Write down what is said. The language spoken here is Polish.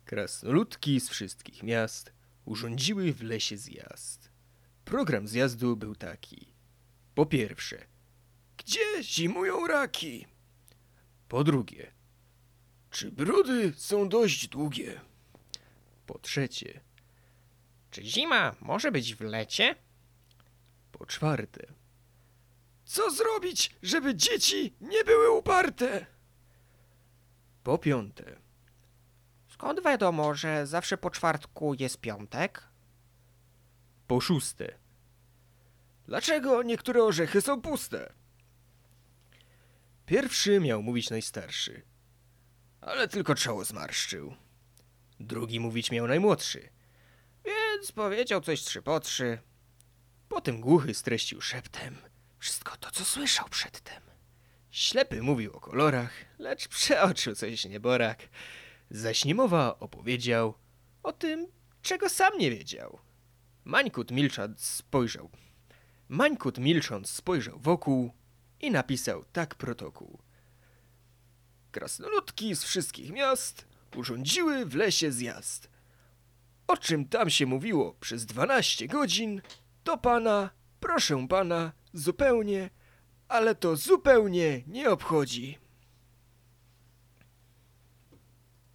Krasnoludki z wszystkich miast urządziły w lesie zjazd. Program zjazdu był taki. Po pierwsze, gdzie zimują raki? Po drugie, czy brudy są dość długie? Po trzecie, Czy zima może być w lecie? po czwarte, co zrobić, żeby dzieci nie były uparte? Po piąte, Skąd wiadomo, że zawsze po czwartku jest piątek? po szóste, dlaczego niektóre orzechy są puste? Pierwszy miał mówić najstarszy, ale tylko czoło zmarszczył. Drugi mówić miał najmłodszy, więc powiedział coś trzy po trzy. Potem głuchy streścił szeptem wszystko to, co słyszał przedtem. Ślepy mówił o kolorach, lecz przeoczył coś nieborak. Zaś niemowa opowiedział o tym, czego sam nie wiedział. Mańkut milcząc spojrzał wokół i napisał tak protokół. Krasnoludki z wszystkich miast urządziły w lesie zjazd. O czym tam się mówiło przez 12 godzin, to pana, proszę pana, zupełnie, ale to zupełnie nie obchodzi.